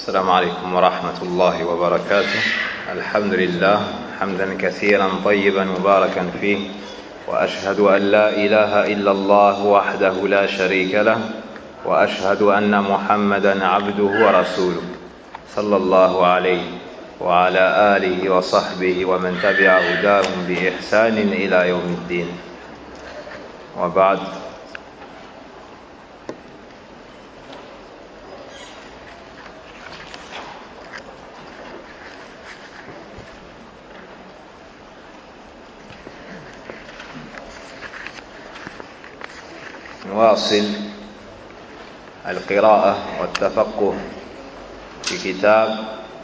السلام عليكم ورحمة الله وبركاته. الحمد لله حمدا كثيرا طيبا مباركا فيه، وأشهد أن لا إله إلا الله وحده لا شريك له، وأشهد أن محمدا عبده ورسوله صلى الله عليه وعلى آله وصحبه ومن تبع هداهم بإحسان إلى يوم الدين. وبعد. نواصل القراءة والتفقه في كتاب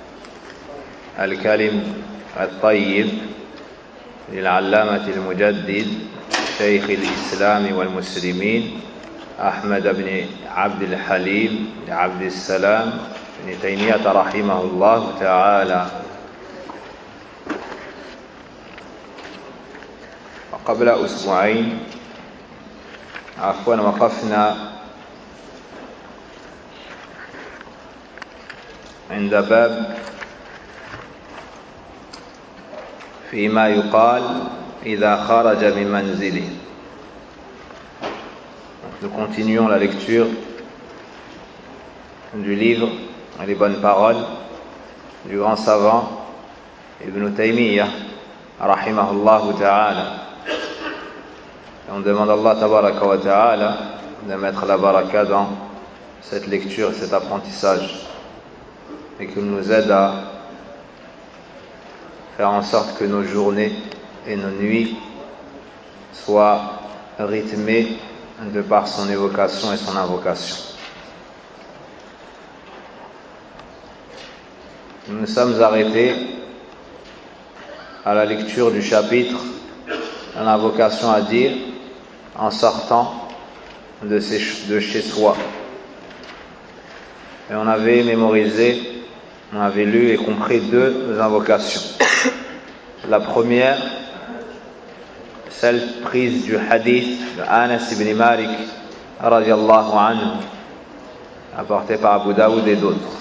الكلم الطيب للعلامة المجدد شيخ الإسلام والمسلمين أحمد بن عبد الحليم بن عبد السلام بن تيمية رحمه الله تعالى. وقبل أسبوعين وقفنا عند باب فيما يقال إذا خرج من منزله. Nous continuons la lecture du livre Les bonnes paroles du grand savant Ibn Taymiyyah rahimahullah ta'ala. On demande à Allah tabaraka wa ta'ala de mettre la baraka dans cette lecture, cet apprentissage, et qu'il nous aide à faire en sorte que nos journées et nos nuits soient rythmées de par son évocation et son invocation. Nous nous sommes arrêtés à la lecture du chapitre l'invocation à dire en sortant de chez soi. Et on avait mémorisé, on avait lu et compris deux invocations. La première, celle prise du hadith de Anas ibn Malik radiyallahu anhu, apporté par Abu Daoud et d'autres.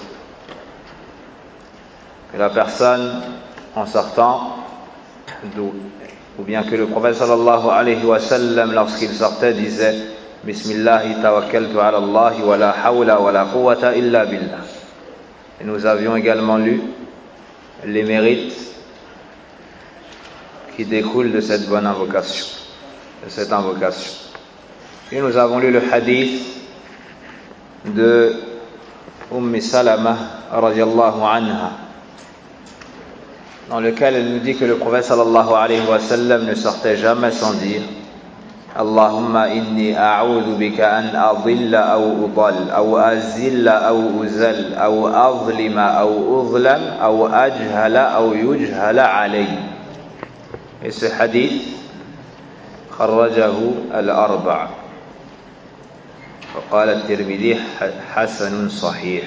Que la personne, en sortant, ou bien que le prophète sallallahu alayhi wa sallam, lorsqu'il sortait, disait Bismillahi tawakkaltu ala Allah wa la hawla wa la quwwata illa billah. Et nous avions également lu les mérites qui découlent de cette bonne invocation, de cette invocation. Et nous avons lu le hadith de Salama radiyallahu anha, dans lequel elle nous dit que le prophète sallallahu alayhi wa sallam ne sortait jamais sans dire Allahumma inni a'udhu bika an adilla aw udall aw azilla aw uzal aw azlima aw uzlam aw ajhala aw yujhala alay. Et ce hadith خرجه الأربعة وقال الترمذي حسن صحيح.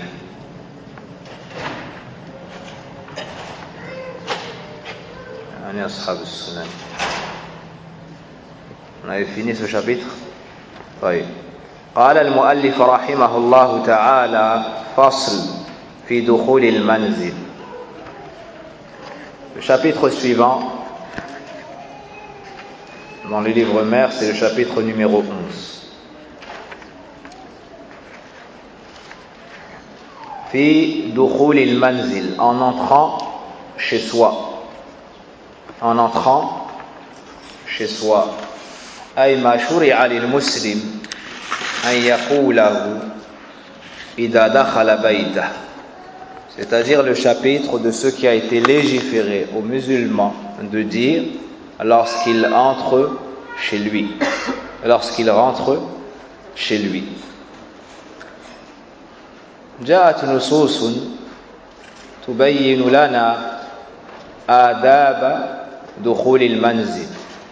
يعني أصحاب السنن. On avait fini ce chapitre. طيب. قال المؤلف رحمه الله تعالى فصل في دخول المنزل. Le chapitre suivant dans le livre mère, c'est le chapitre numéro 11. في دخول المنزل, en entrant chez soi. En entrant chez soi. أي ما شرع للمسلم أن يقوله إذا دخل بيته. C'est-à-dire le chapitre de ce qui a été légiféré aux musulmans de dire lorsqu'il entre chez lui. Lorsqu'il rentre chez lui. جاءت نصوص تبين لنا آداب دخول المنزل،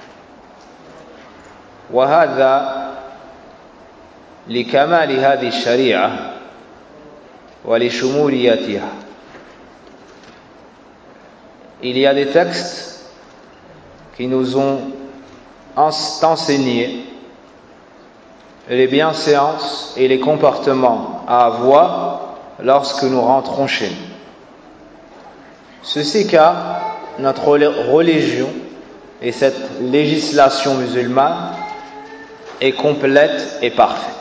وهذا لكمال هذه الشريعة ولشموليتها. Il y a des textes qui nous ont enseigné les bienséances et les comportements à avoir lorsque nous rentrons chez nous. Ceci car notre religion et cette législation musulmane est complète et parfaite.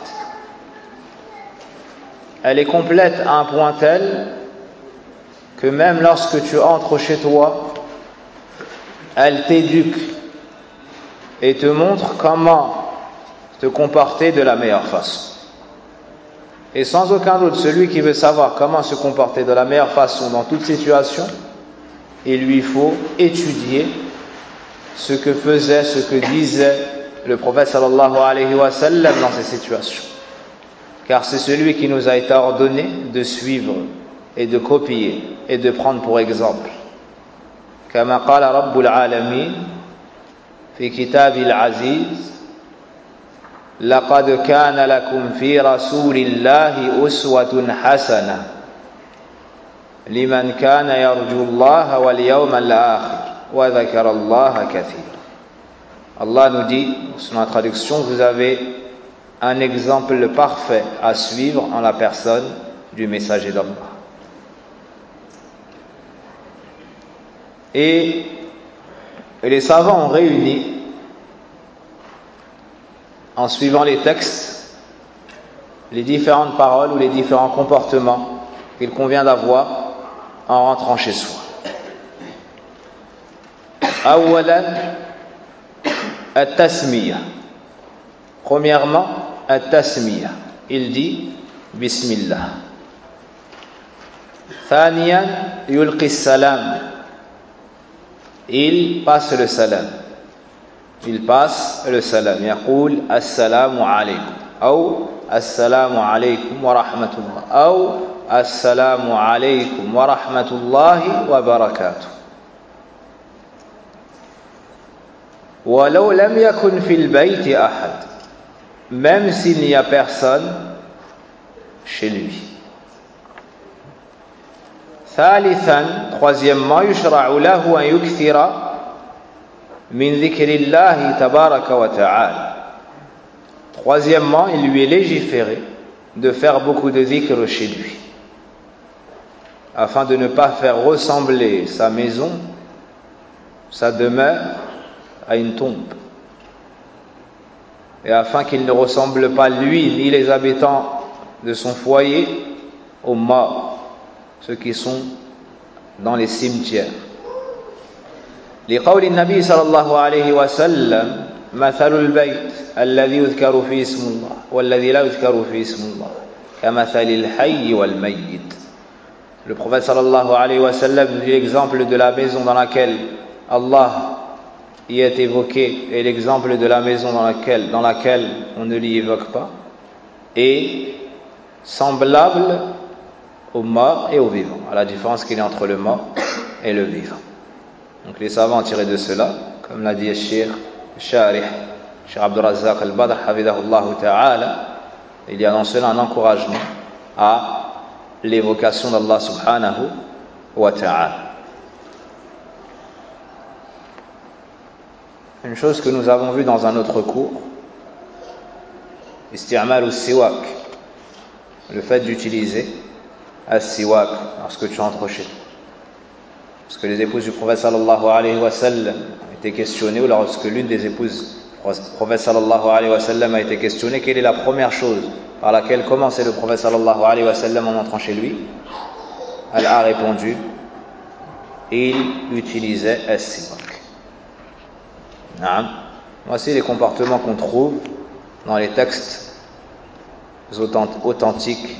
Elle est complète à un point tel que même lorsque tu entres chez toi, elle t'éduque et te montre comment te comporter de la meilleure façon. Et sans aucun doute, celui qui veut savoir comment se comporter de la meilleure façon dans toute situation, il lui faut étudier ce que faisait, ce que disait le prophète sallallahu alayhi wa sallam dans ces situations. Car c'est celui qui nous a été ordonné de suivre et de copier et de prendre pour exemple. كما قال رب العالمين في كتابه العزيز لقد كان لكم في رسول الله أسوة حسنة لمن كان يرجو الله واليوم الآخر وذكر الله كثيرا. Allah nous dit, selon la traduction, vous avez un exemple parfait à suivre en la personne du messager d'Allah. Et les savants ont réuni, en suivant les textes, les différentes paroles ou les différents comportements qu'il convient d'avoir en rentrant chez soi. Awalan, at-tasmiya. Premièrement, at-tasmiya. Il dit Bismillah. Thaniyan, yulqi as-salam. Il passe le salam. Il passe le salam. يقول السلام عليكم أو السلام عليكم ورحمة الله أو السلام عليكم ورحمة الله وبركاته. ولو لم يكن في البيت أحد, même s'il n'y a personne chez lui. ثالثا, troisièmement, يشرع له أن يكثر من ذكر الله تبارك وتعالى. Troisièmement, il lui est légiféré de faire beaucoup de dhikr chez lui, afin de ne pas faire ressembler sa maison, sa demeure, à une tombe, et afin qu'il ne ressemble pas lui ni les habitants de son foyer aux morts, ceux qui sont dans les cimetières. لقول النبي صلى الله عليه وسلم مثل البيت الذي يذكر فيه اسم الله والذي لا يذكر فيه اسم الله كمثل الحي والميت. Le prophète sallallahu alayhi wa sallam dit l'exemple de la maison dans laquelle Allah y est évoqué et l'exemple de la maison dans laquelle on ne l'y évoque pas est semblable aux morts et aux vivants, à la différence qu'il y a entre le mort et le vivant. Donc les savants ont tiré de cela, comme l'a dit le Cheikh Sharih, Cheikh Abdul Razzaq al-Badr, hafidhahullah ta'ala, il y a dans cela un encouragement à l'évocation d'Allah subhanahu wa ta'ala. Une chose que nous avons vue dans un autre cours, isti'mal al-siwak, le fait d'utiliser al-siwak lorsque tu entres chez toi. Parce que les épouses du prophète sallallahu alayhi wa sallam ont été questionnées, ou lorsque l'une des épouses du prophète sallallahu alayhi wa sallam a été questionnée, quelle est la première chose par laquelle commençait le prophète sallallahu alayhi wa sallam en entrant chez lui? Elle a répondu, il utilisait as-siwak. Voici les comportements qu'on trouve dans les textes authentiques.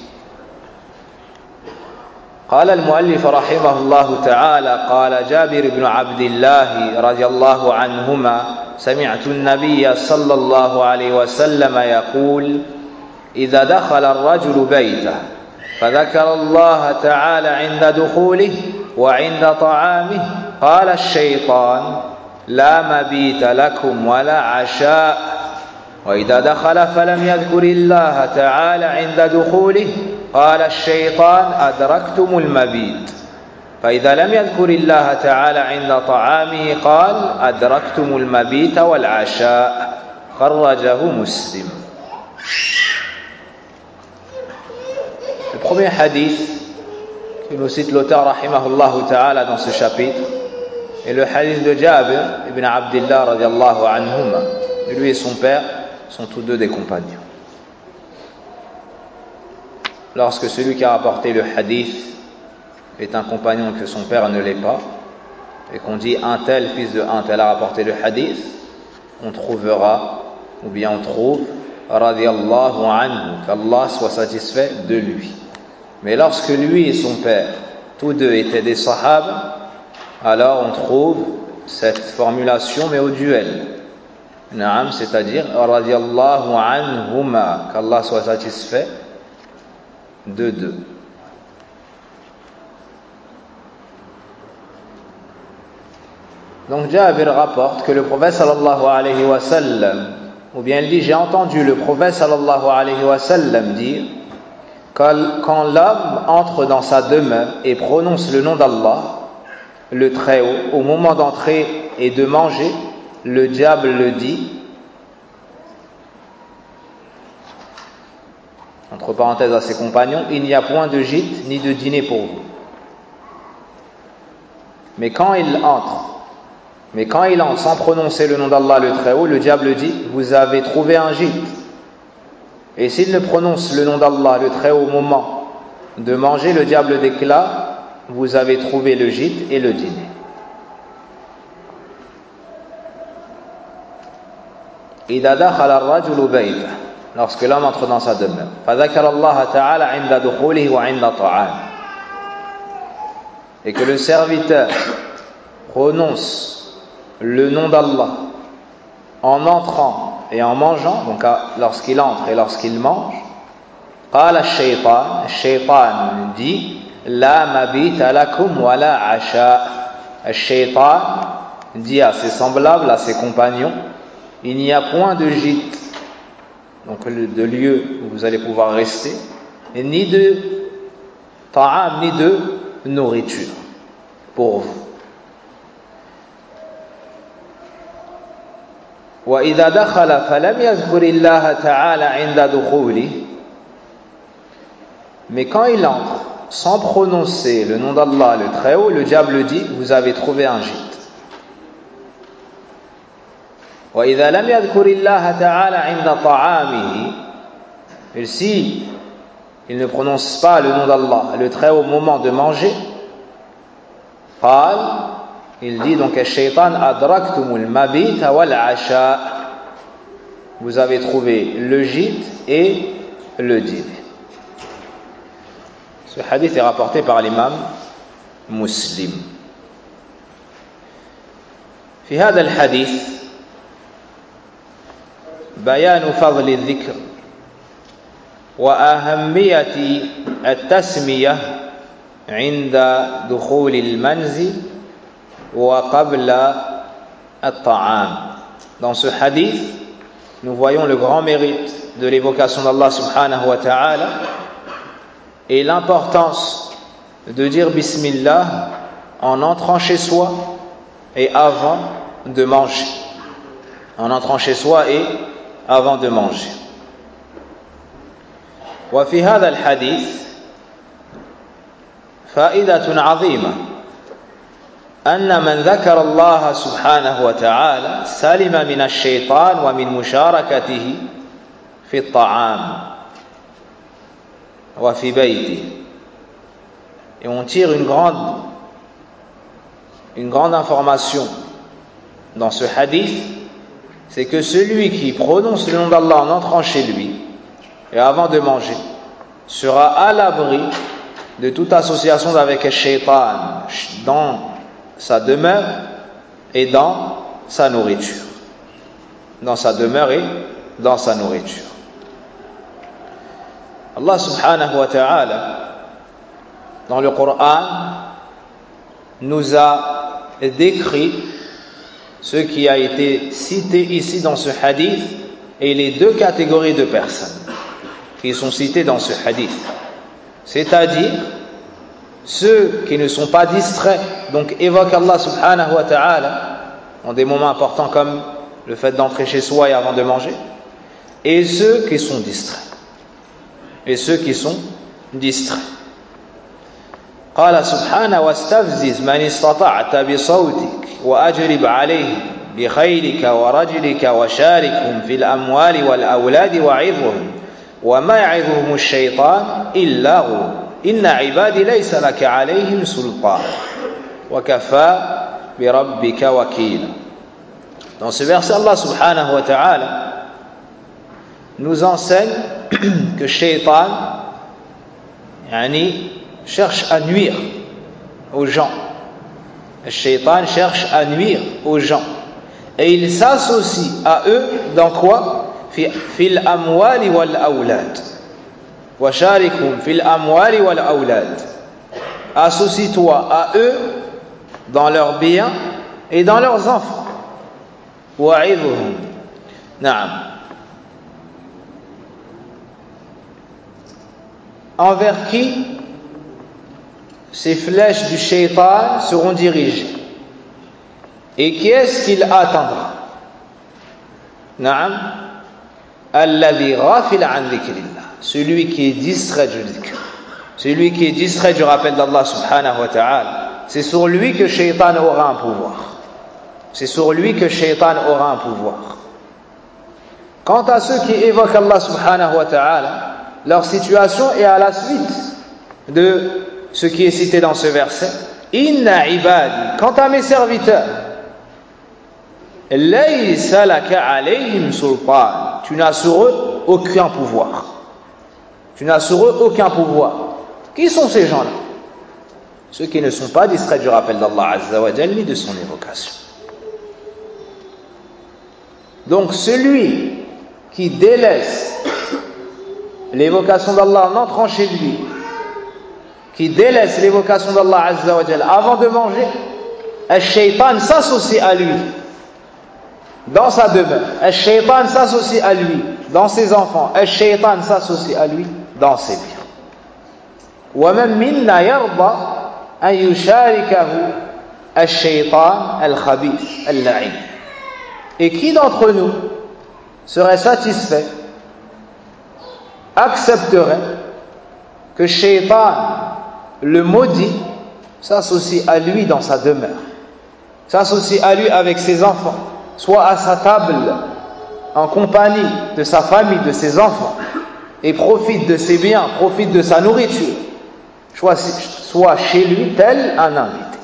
قال المؤلف رحمه الله تعالى قال جابر بن عبد الله رضي الله عنهما سمعت النبي صلى الله عليه وسلم يقول إذا دخل الرجل بيته فذكر الله تعالى عند دخوله وعند طعامه قال الشيطان لا مبيت لكم ولا عشاء وإذا دخل فلم يذكر الله تعالى عند دخوله قال الشيطان أدركتم المبيت فإذا لم يذكر الله تعالى عند طعامه قال أدركتم المبيت Le premier hadith que nous cite l'auteur rahimahullah ta'ala dans ce chapitre est le hadith de Jabir ibn Abdillah radiallahu anhuma. Lui et son père sont tous deux des compagnons. Lorsque celui qui a rapporté le hadith est un compagnon que son père ne l'est pas, et qu'on dit un tel fils de un tel a rapporté le hadith, on trouvera, ou bien on trouve radiallahu anhu, qu'Allah soit satisfait de lui. Mais lorsque lui et son père, tous deux étaient des sahaba, alors on trouve cette formulation mais au duel. Naam, c'est-à-dire radiallahu anhuma, qu'Allah soit satisfait de deux. Donc Jabir rapporte que le prophète sallallahu alayhi wa sallam, ou bien il dit, j'ai entendu le prophète sallallahu alayhi wa sallam dire, quand l'homme entre dans sa demeure et prononce le nom d'Allah, le Très-Haut, au moment d'entrer et de manger, le diable le dit, entre parenthèses à ses compagnons, il n'y a point de gîte ni de dîner pour vous. Mais quand il entre sans prononcer le nom d'Allah le Très-Haut, le diable dit, vous avez trouvé un gîte. Et s'il ne prononce le nom d'Allah le Très-Haut au moment de manger, le diable déclare, vous avez trouvé le gîte et le dîner. إذا دخل الرجل بيته, lorsque l'homme entre dans sa demeure, فذكر الله تعالى عند دخوله وعند طعامه, et que le serviteur prononce le nom d'Allah en entrant et en mangeant, donc lorsqu'il entre et lorsqu'il mange, قال الشيطان dit لا مبيت لكم ولا عشاء. الشيطان dit à ses semblables, à ses compagnons, il n'y a point de gîte, donc de lieu où vous allez pouvoir rester, et ni de ta'am, ni de nourriture pour vous. وإذا دخل فلم يذكر الله تعالى عند دخوله, mais quand il entre sans prononcer le nom d'Allah le Très-Haut, le diable dit, vous avez trouvé un gîte. وإذا لم يذكر الله تعالى عند طعامه, et si il ne prononce pas le nom d'Allah le Très-Haut au moment de manger, قال, il dit donc الشيطان أدركتم المبيت والعشاء, vous avez trouvé le gîte et le dîner. Ce hadith est rapporté par l'imam Muslim. في هذا الحديث بيان فضل الذكر وأهمية التسمية عند دخول المنزل وقبل الطعام. Dans ce hadith, nous voyons le grand mérite de l'évocation d'Allah subhanahu wa ta'ala et l'importance de dire Bismillah en entrant chez soi et avant de manger. En entrant chez soi et avant de manger. وفي هذا الحديث فائدة عظيمة أن من ذكر الله سبحانه وتعالى سلم من الشيطان ومن مشاركته في الطعام وفي بيته. Et on tire une grande information dans ce hadith, c'est que celui qui prononce le nom d'Allah en entrant chez lui et avant de manger sera à l'abri de toute association avec le shaitan dans sa demeure et dans sa nourriture. Dans sa demeure et dans sa nourriture. Allah subhanahu wa ta'ala, dans le Coran, nous a décrit ce qui a été cité ici dans ce hadith et les deux catégories de personnes qui sont citées dans ce hadith. C'est-à-dire ceux qui ne sont pas distraits, donc évoquent Allah subhanahu wa ta'ala en des moments importants comme le fait d'entrer chez soi et avant de manger, et ceux qui sont distraits. Et ceux qui sont distrait. قال سبحانه واستفزز من استطعت بصوتك وأجلب عليهم بخيلك ورجلك وشاركهم في الأموال والأولاد وعظهم وما يعظهم الشيطان إلا غرورا إن عبادي ليس لك عليهم سلطان وكفى بربك وكيلا. Dans ce verset, Allah subhanahu wa ta'ala nous enseigne que Shaitan cherche à nuire aux gens. Le Shaitan cherche à nuire aux gens. Et il s'associe à eux dans quoi? Fil amwali wal awlad. Wa sharikhum fil amwali wal awlad. Associe-toi à eux dans leurs biens et dans leurs enfants. Wa'idhum. Naam. Envers qui ces flèches du shaitan seront dirigées? Et qui est-ce qu'il attendra? Naam. Alladhi ghafil an dhikrillah. Celui qui est distrait du dhikr. Celui qui est distrait du rappel d'Allah subhanahu wa ta'ala. C'est sur lui que shaitan aura un pouvoir. C'est sur lui que shaitan aura un pouvoir. Quant à ceux qui évoquent Allah subhanahu wa ta'ala, leur situation est à la suite de ce qui est cité dans ce verset. Inna ibadi, quant à mes serviteurs, laysa laka alayhim sultan, tu n'as sur eux aucun pouvoir. Tu n'as sur eux aucun pouvoir. Qui sont ces gens-là? Ceux qui ne sont pas distraits du rappel d'Allah azza wa jalla ni de son évocation. Donc celui qui délaisse l'évocation d'Allah en entrant chez lui, qui délaisse l'évocation d'Allah azza wa jalla avant de manger, al-shaytan s'associe à lui dans sa demeure, al-shaytan s'associe à lui dans ses enfants, al-shaytan s'associe à lui dans ses biens. وَمَن مِنَّا يَرْضَى أَن يُشَارِكَهُ الشَّيْطَانُ الْخَبِيثُ اللَّعِينُ. Et qui d'entre nous serait satisfait, accepterait que Shaitan, le maudit, s'associe à lui dans sa demeure, s'associe à lui avec ses enfants, soit à sa table, en compagnie de sa famille, de ses enfants, et profite de ses biens, profite de sa nourriture, soit chez lui tel un invité.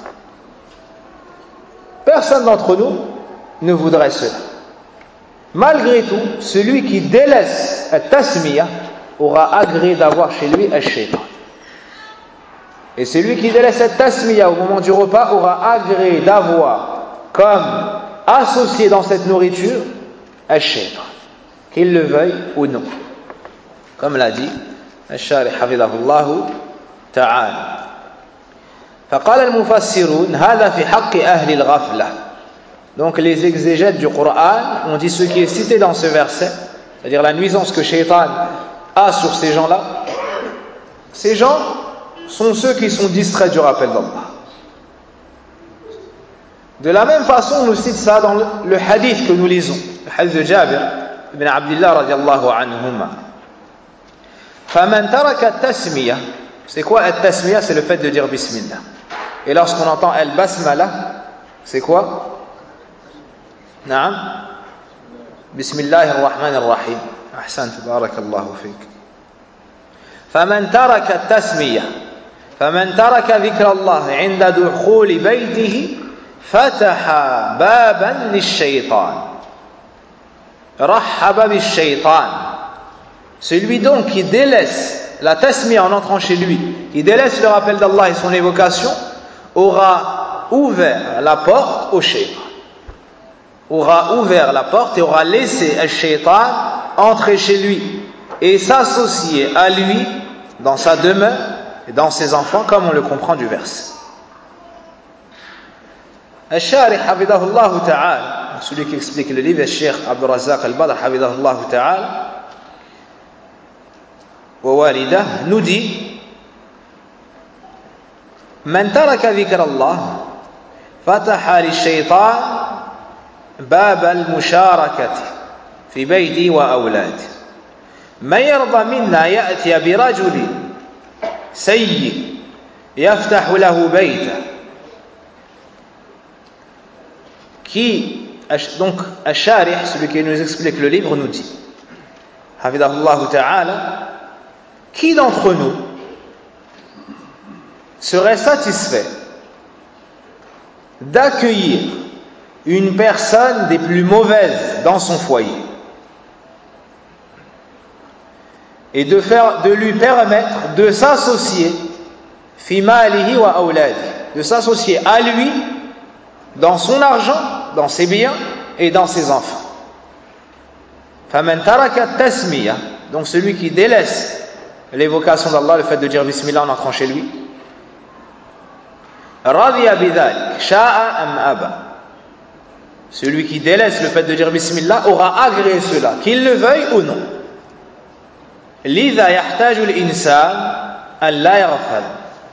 Personne d'entre nous ne voudrait cela. Malgré tout, celui qui délaisse at-tasmiya aura agréé d'avoir chez lui al-shaytan. Et celui qui délaisse at-tasmiya au moment du repas aura agréé d'avoir comme associé dans cette nourriture al-shaytan, qu'il le veuille ou non. Comme l'a dit al-Sharih hafidhahullahu ta'ala. فقال المفسرون هذا في حق أهل الغفلة. Donc les exégètes du Coran ont dit ce qui est cité dans ce verset, c'est-à-dire la nuisance que Shaitan a sur ces gens-là. Ces gens sont ceux qui sont distraits du rappel d'Allah. De la même façon, on nous cite ça dans le hadith que nous lisons, le hadith de Jabir ibn Abdullah radiyallahu anhuma. فَمَنْ تَرَكَ التَّسْمِيَةِ. C'est quoi al-tasmiya? C'est le fait de dire bismillah. Et lorsqu'on entend al-basmala, c'est quoi? Naam. Bismillahir rahmanir rahim. Ahsant, barakallahu fik. فمن ترك التسمية فمن ترك ذكر الله عند دخول بيته فتح بابا للشيطان رحب بالشيطان. Celui donc qui délaisse la tasmiya en entrant chez lui, qui délaisse le rappel d'Allah et son évocation, aura ouvert la porte au shaytan. Aura ouvert la porte et aura laissé le shaytan entrer chez lui et s'associer à lui dans sa demeure et dans ses enfants, comme on le comprend du verset. Al-Sharih hafidhahullah ta'ala, celui qui explique le livre, le Cheikh Abdul Razzaq al-Badr hafidhahullah ta'ala, nous dit من ترك ذكر الله فتح للشيطان باب المشاركة في بيته وأولاده من يرضى منا يأتي برجل سيء يفتح له بيته qui, donc Al-Sharih, celui qui nous explique le livre, nous dit Hafidahullah ta'ala, qui d'entre nous serait satisfait d'accueillir une personne des plus mauvaises dans son foyer et de lui permettre de s'associer fi malihi wa awladi, de s'associer à lui dans son argent, dans ses biens et dans ses enfants. Faman taraka tasmiya, donc celui qui délaisse l'évocation d'Allah, le fait de dire bismillah en entrant chez lui, radiya bidhalik sha'a am aba, celui qui délaisse le fait de dire bismillah aura agréé cela, qu'il le veuille ou non. Lidha yahtaju al-insan an la yaghfal.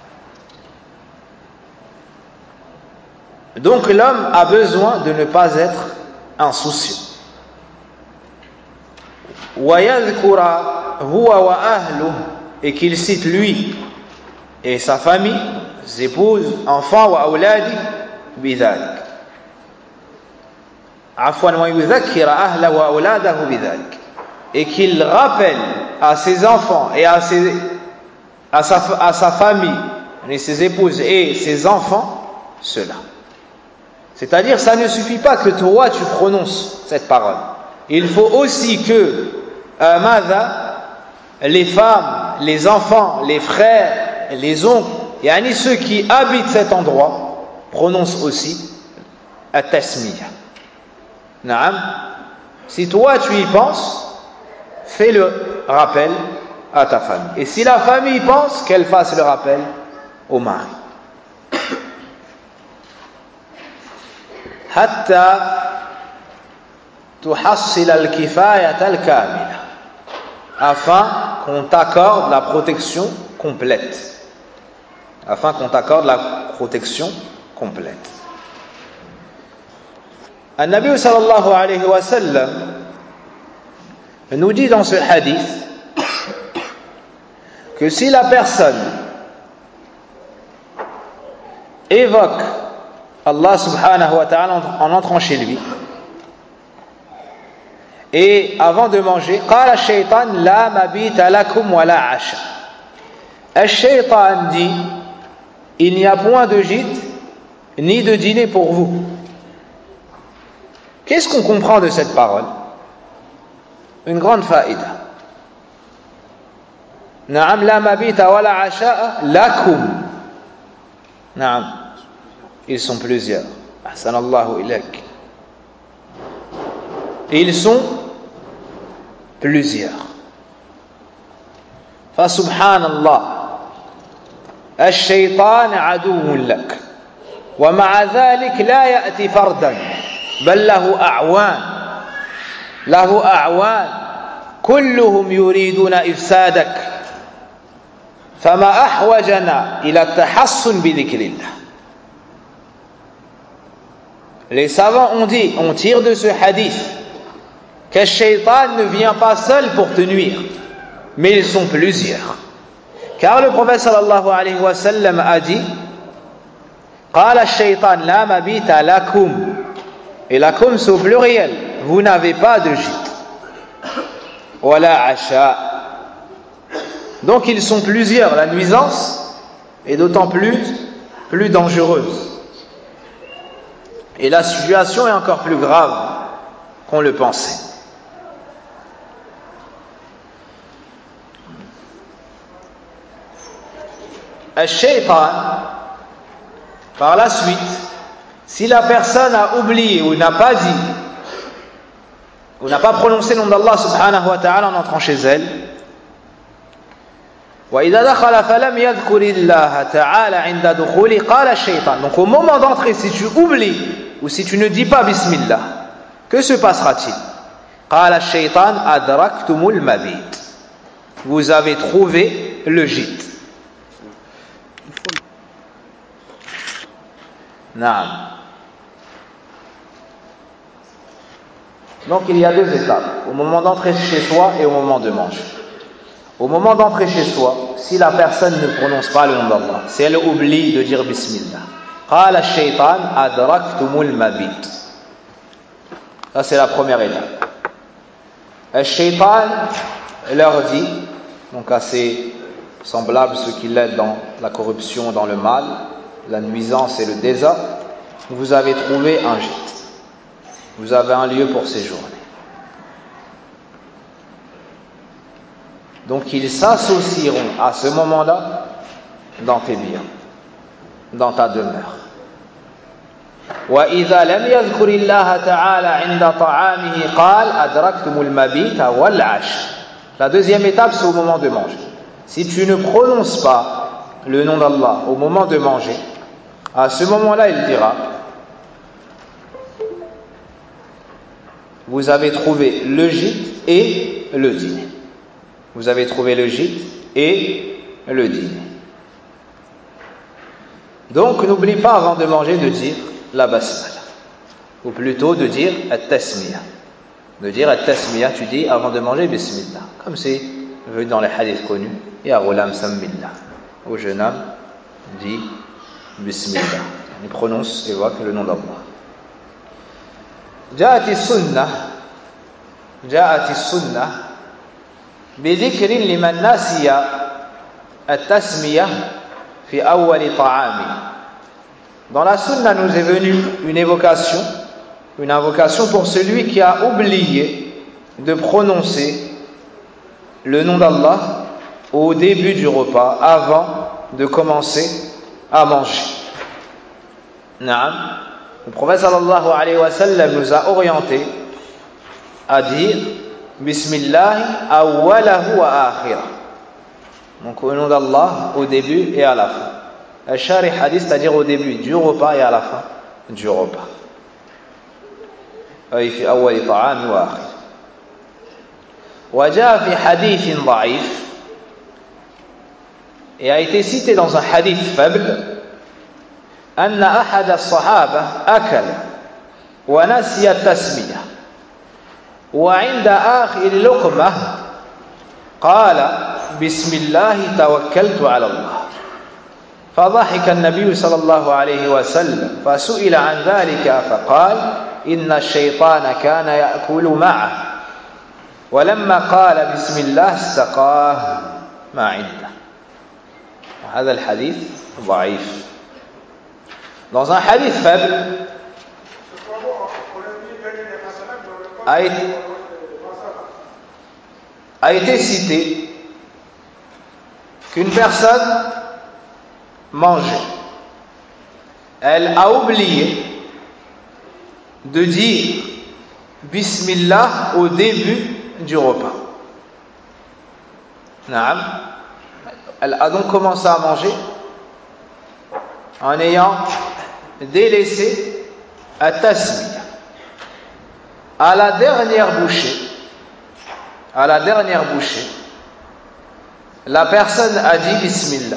Donc l'homme a besoin de ne pas être insouciant. Wa yadhkura huwa wa ahluhu, et qu'il cite lui et sa famille, ses épouses, enfants, wa awladi bidhalik. Afwan, wa yudhakkira ahlahu wa awladahu bidhalik, et qu'il rappelle à ses enfants et à sa famille, et ses épouses et ses enfants, cela. C'est-à-dire, ça ne suffit pas que toi tu prononces cette parole. Il faut aussi que les femmes, les enfants, les frères, les oncles, yani ceux qui habitent cet endroit, prononcent aussi at-tasmiya. Naam. Si toi tu y penses, fais le rappel à ta famille. Et si la famille pense, qu'elle fasse le rappel au mari. Hatta tuhassil al-kifayat al-kamila, afin qu'on t'accorde la protection complète. Afin qu'on t'accorde la protection complète. An-Nabi sallallahu alayhi wa sallam nous dit dans ce hadith que si la personne évoque Allah subhanahu wa ta'ala en entrant chez lui, et avant de manger, qala shaytan la mabita lakum wa la asha. Al-shaytan dit, il n'y a point de gîte ni de dîner pour vous. Qu'est-ce qu'on comprend de cette parole? Une grande faïda. Na'am la mabita wa la asha lakum. Na'am. Ils sont plusieurs. Ahsanallahu ilayk. Ils sont plusieurs. Fa subhanallah. الشيطان عدو لك ومع ذلك لا يأتي فردا بل له أعوان كلهم يريدون إفسادك فما أحوجنا إلى التحصن بذكر الله. Les savants ont dit, on tire de ce hadith que le shaitan ne vient pas seul pour te nuire, mais ils sont plusieurs. Car le prophète sallallahu alayhi wa sallam a dit Qala shaytan la mabita lakum. Et lakum c'est au pluriel. Vous n'avez pas de gîte. Wala asha. Donc ils sont plusieurs. La nuisance est d'autant plus dangereuse. Et la situation est encore plus grave qu'on le pensait. Al-Shaytan, par la suite, si la personne a oublié ou n'a pas dit, ou n'a pas prononcé le nom d'Allah subhanahu wa ta'ala en entrant chez elle, وَإِذَا دَخَلَ فَلَمْ يَذْكُرِ اللَّهَ تَعَالَى عِنْدَ دُخُولِ قَالَ الشَّيْطَانُ. Donc au moment d'entrer, si tu oublies ou si tu ne dis pas Bismillah, que se passera-t-il? قَالَ الشَّيْطَانُ أَدْرَكْتُمُ الْمَبِيتِ. Vous avez trouvé le gîte. Naam. Donc il y a deux étapes, au moment d'entrer chez toi et au moment de manger. au moment d'entrer chez soi, si la personne ne prononce pas le nom d'Allah, si elle oublie de dire Bismillah, قال الشيطان أدركتم المبيت. Ça c'est la première étape. Le shaitan leur dit, donc assez semblable ce qu'il est dans la corruption, dans le mal, la nuisance et le désordre, vous avez trouvé un gîte, vous avez un lieu pour séjourner. Donc ils s'associeront à ce moment-là dans tes biens, dans ta demeure. وإذا لم يذكر الله تعالى عند طعامه قال أدركتم المبيت والعشاء. La deuxième étape, c'est au moment de manger. Si tu ne prononces pas le nom d'Allah au moment de manger, à ce moment-là, il dira: vous avez trouvé le gîte et le dîner. Vous avez trouvé le gîte et le dîner. Donc, n'oublie pas avant de manger de dire la basmala, ou plutôt de dire at-tasmiya. De dire at-tasmiya, tu dis avant de manger bismillah, comme c'est vu dans les hadiths connus. Ya ghulam sammillah, au jeune homme dit bismillah, il prononce, évoque le nom d'Allah. جاءت السنة بذكر لمن نسي التسمية في أول طعامه. Dans la sunna nous est venue une invocation pour celui qui a oublié de prononcer le nom d'Allah au début du repas, avant de commencer à manger. Naam. Le prophète sallallahu alayhi wa sallam nous a orientés à dire Bismillah awwalahu wa akhirah. Donc au nom d'Allah au début et à la fin. Al-Shari hadith, c'est-à-dire au début du repas et à la fin du repas. أي في أول طعام وآخر. وجاء في حديث ضعيف, et a été cité dans un hadith faible, أن أحد الصحابة أكل ونسي التسمية وعند آخر لقمة قال بسم الله توكلت على الله. فضحك النبي صلى الله عليه وسلم فسئل عن ذلك فقال إن الشيطان كان يأكل معه ولما قال بسم الله سقاه ما عنده. هذا الحديث ضعيف. Dans un hadith faible a été cité qu'une personne mangeait. Elle a oublié de dire Bismillah au début du repas. Naam. Elle a donc commencé à manger en ayant délaissé at-tasmiya. À la dernière bouchée, la personne a dit Bismillah.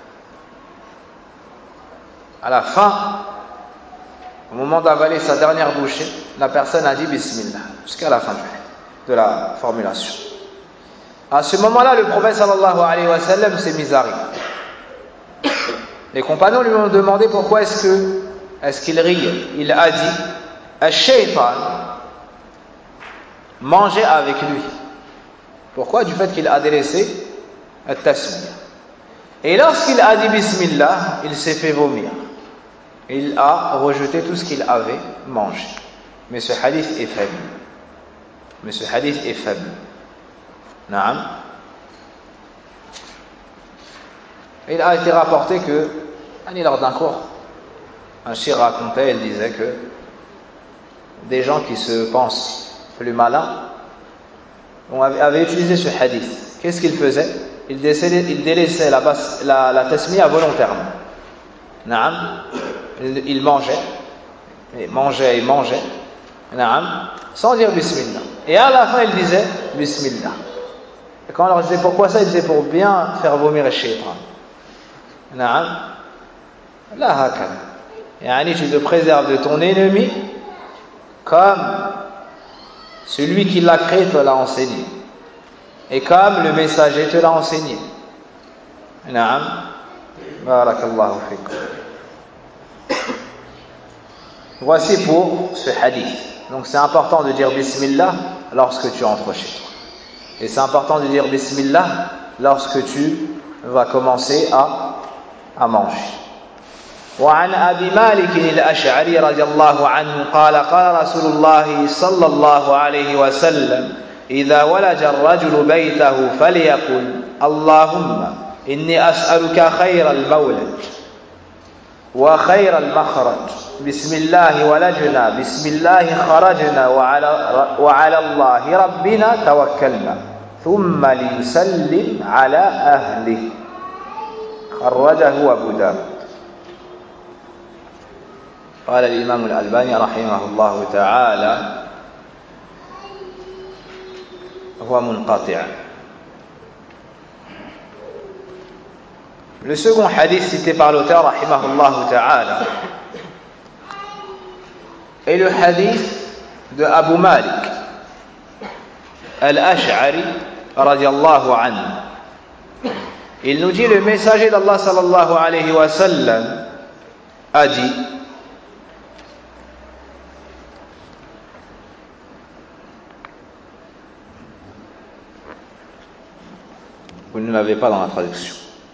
À la fin, au moment d'avaler sa dernière bouchée, la personne a dit Bismillah, jusqu'à la fin de la formulation. À ce moment-là, le prophète sallallahu alayhi wa sallam s'est mis à rire. Les compagnons lui ont demandé pourquoi est-ce qu'il riait. Il a dit Ash-shaytan mangeait avec lui. Pourquoi? Du fait qu'il a délaissé at-tasmiya. Et lorsqu'il a dit Bismillah, il s'est fait vomir. Il a rejeté tout ce qu'il avait mangé. Mais ce hadith est faible. Naam. Il a été rapporté que, lors d'un cours, un cheikh racontait, il disait que des gens qui se pensent plus malins avaient utilisé ce hadith. Qu'est-ce qu'ils faisaient? Ils délaissaient la tasmiya volontairement. Naam. Ils mangeaient, Naam, sans dire Bismillah. Et à la fin, ils disaient Bismillah. Et quand on leur disait pourquoi ça, ils disaient pour bien faire vomir le shaitan. Naam. La hakam. Yani tu te préserves de ton ennemi comme celui qui l'a créé te l'a enseigné. et comme le messager te l'a enseigné. Naam. Barakallahu fikum. Voici pour ce hadith. Donc c'est important de dire Bismillah lorsque tu entres chez toi. Et c'est important de dire Bismillah lorsque tu vas commencer à manger. وعن أبي مالك الأشعري رضي الله عنه قال قال رسول الله صلى الله عليه وسلم إذا ولج الرجل بيته فليقل اللهم إني أسألك خير المولد وخير المخرج بسم الله ولجنا بسم الله خرجنا وعلى الله ربنا توكلنا ثم ليسلم على أهله خرجه أبو داود. قال الإمام الألباني رحمه الله تعالى هو منقطع. Le second hadith cité par l'auteur rahimahullah ta'ala est le hadith de Abu Malik al-Ash'ari radiyallahu anhu. Il nous dit, le messager d'Allah sallallahu alayhi wa sallam a dit: vous ne l'avez pas dans la traduction.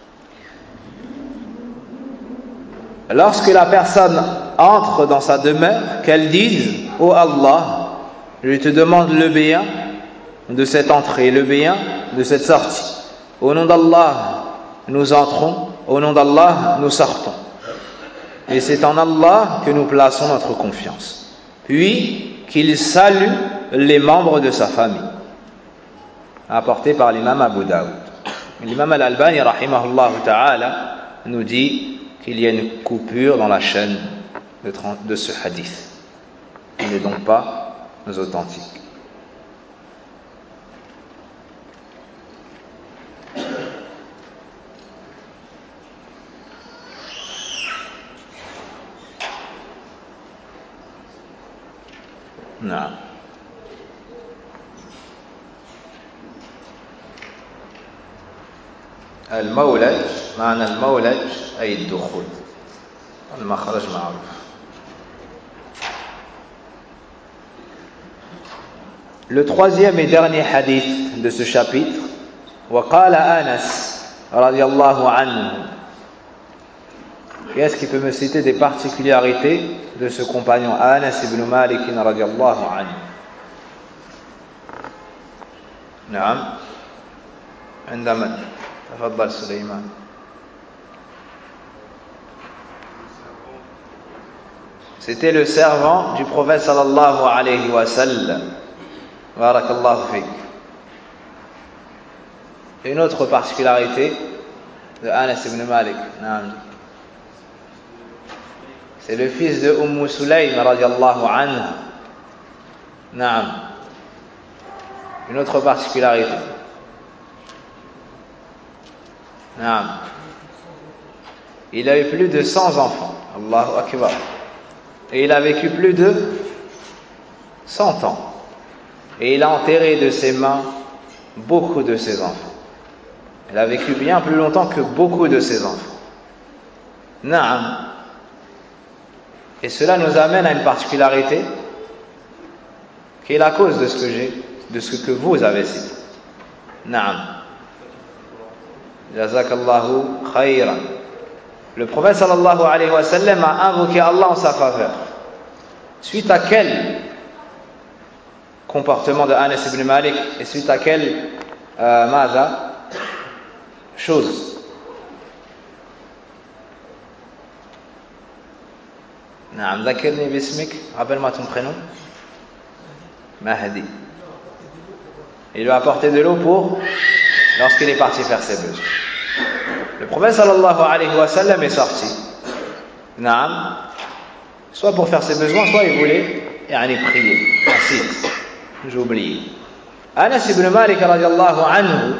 Lorsque la personne entre dans sa demeure, qu'elle dise: ô Allah, je te demande le bien de cette entrée, le bien de cette sortie. Au nom d'Allah, nous entrons, au nom d'Allah, nous sortons. Et c'est en Allah que nous plaçons notre confiance. Puis, qu'il salue les membres de sa famille. Apporté par l'imam Abu Daoud. L'imam Al-Albani, rahimahullah ta'ala, nous dit qu'il y a une coupure dans la chaîne de ce hadith. Il n'est donc pas authentique. Non. المولج معنى المولج أي الدخول المخرج معروف. Le troisième et dernier hadith de ce chapitre, وقال أنس رضي الله عنه. Qui est-ce qui peut me citer des particularités de ce compagnon Anas ibn Malik radiyallahu anhu? نعم عند من؟ تفضل سليمان. C'était le servant du prophète sallallahu alayhi wa sallam. Barakallahu fik. Une autre particularité de Anas ibn Malik. نعم. C'est le fils de Sulaym radiallahu anha. Naam. Une autre particularité. Naam. Il a eu plus de 100 enfants. Allahu Akbar. Et il a vécu plus de 100 ans. Et il a enterré de ses mains beaucoup de ses enfants. Il a vécu bien plus longtemps que beaucoup de ses enfants. Naam. Et cela nous amène à une particularité qui est la cause de ce que vous avez cité. Naam. Jazakallahu khayran. Le prophète sallallahu alayhi wa sallam a invoqué Allah en sa faveur. Suite à quel comportement de Anas ibn Malik et suite à quelle chose? نعم ذكرني باسمك. Rappelle-moi ton prénom. Mahdi. Il lui a apporté de l'eau pour lorsqu'il est parti faire ses besoins. Le prophète sallallahu alayhi wa sallam est sorti. Naam. Soit pour faire ses besoins, soit il voulait prier. Ensuite, j'ai oublié. Anas ibn Malik radiallahu anhu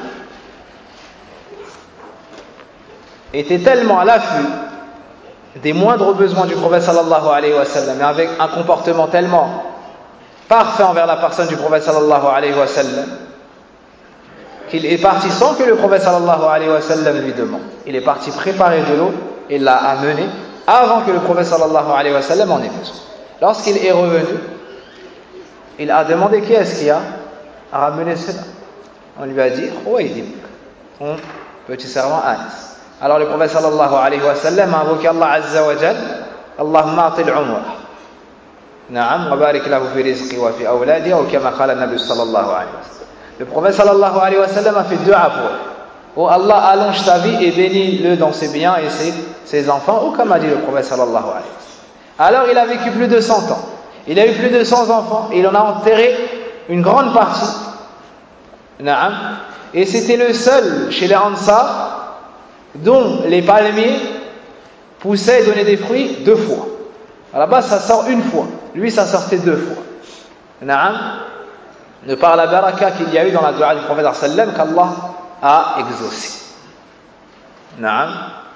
était tellement à l'affût des moindres besoins du prophète sallallahu alayhi wa sallam, et avec un comportement tellement parfait envers la personne du prophète sallallahu alayhi wa sallam, qu'il est parti sans que le prophète sallallahu alayhi wa sallam lui demande. Il est parti préparer de l'eau et l'a amené avant que le prophète sallallahu alayhi wa sallam en ait besoin. Lorsqu'il est revenu, il a demandé qui est-ce qui a ramené cela. On lui a dit Khuwaylid, ton petit servant Anas. Alors le prophète sallallahu alayhi wa sallam a invoqué Allah azza wa jal, Allahumma atil umrah. Na'am, wa barik lahu fi rizqi wa fi awladi, ou kama qala an-nabi sallallahu alayhi wa sallam. Le prophète sallallahu alayhi wa sallam a fait deux pour eux. Oh Allah, allonge ta vie et bénis-le dans ses biens et ses enfants, ou comme a dit le prophète sallallahu alayhi wa sallam. Alors il a vécu plus de 100 ans. Il a eu plus de 100 enfants et il en a enterré une grande partie. Na'am. Et c'était le seul chez les Ansar dont les palmiers poussaient et donnaient des fruits 2 fois. À la base, ça sort une fois. Lui, ça sortait 2 fois. Na'am. De par la baraka qu'il y a eu dans la dua du prophète sallam qu'Allah a exaucé. Na'am.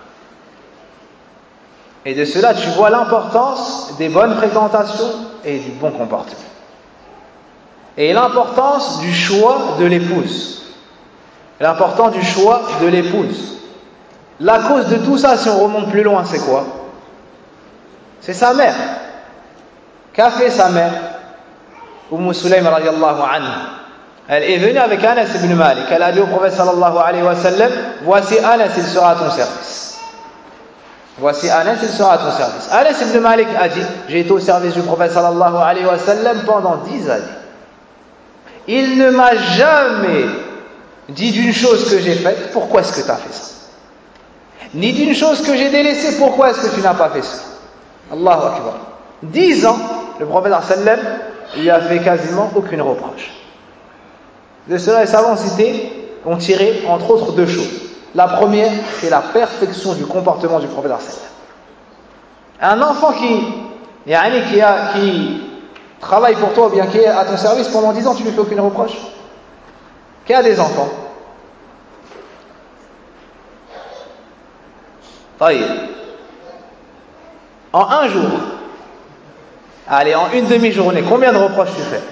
Et de cela, tu vois l'importance des bonnes fréquentations et du bon comportement. Et l'importance du choix de l'épouse. L'importance du choix de l'épouse. La cause de tout ça, si on remonte plus loin, c'est quoi? C'est sa mère. Qu'a fait sa mère? Sulaym radiallahu anha. Elle est venue avec Anas ibn Malik. Elle a dit au prophète sallallahu alayhi wa sallam, voici Anas, il sera à ton service. Voici Anas, il sera à ton service. Anas ibn Malik a dit, j'ai été au service du prophète sallallahu alayhi wa sallam pendant 10 années. Il ne m'a jamais dit d'une chose que j'ai faite, pourquoi est-ce que tu as fait ça? Ni d'une chose que j'ai délaissée, pourquoi est-ce que tu n'as pas fait ça? Allahu Akbar. 10 ans, le prophète sallam lui a fait quasiment aucune reproche. De cela, les savants ont tiré entre autres 2 choses. La première, c'est la perfection du comportement du prophète sallam. Un enfant qui travaille pour toi ou bien qui est à ton service pendant 10 ans, tu ne lui fais aucune reproche? Qui a des enfants? En un jour, allez, en une demi-journée, combien de reproches tu fais?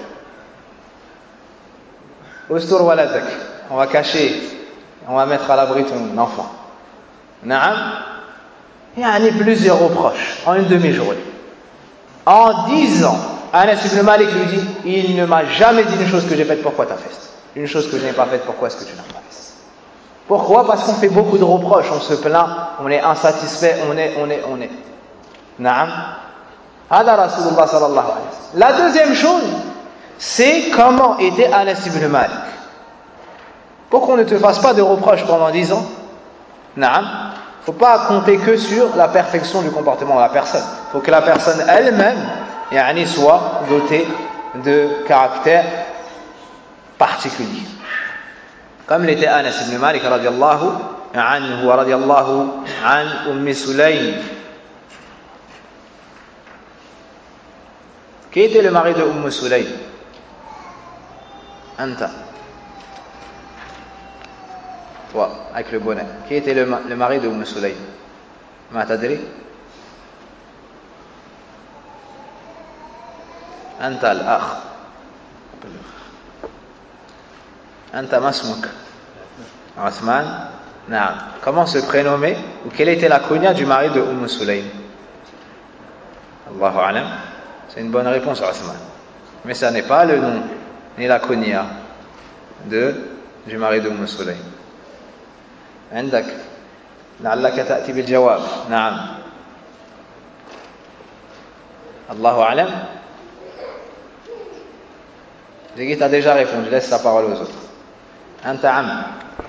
Ustur waladak, on va cacher, on va mettre à l'abri ton enfant. Naam, il y a plusieurs reproches en une demi-journée. En 10 ans, Anas ibn Malik lui dit, il ne m'a jamais dit une chose que j'ai faite, pourquoi tu as fait ça? Une chose que je n'ai pas faite, pourquoi est-ce que tu n'as pas fait ça? Pourquoi? Parce qu'on fait beaucoup de reproches, on se plaint, on est insatisfait, on est. Naam. Hada Rasulullah sallallahu alayhi wa sallam. La deuxième chose, c'est comment était Anas ibn Malik. Pour qu'on ne te fasse pas de reproches pendant 10 ans, naam, il ne faut pas compter que sur la perfection du comportement de la personne. Il faut que la personne elle-même soit dotée de caractère particulier. Comme l'était Anas ibn Malik radiallahu anhu wa radiallahu an Sulaym. Qui était le mari de Sulaym? Anta. Toi, avec le bonnet. Qui était le mari de Sulaym? Ma tadri? Anta al-akh. Anta masmuk. Osman. Naam. Comment se prénommer ou quelle était la kunya du mari de Sulaym? Allahu alam. C'est une bonne réponse, Osman. Mais ça n'est pas le nom ni la kunya du mari de Sulaym. عندك لعلك تأتي بالجواب. نعم. الله أعلم. Ziggy t'a déjà répondu, laisse la parole aux autres. أنت عم.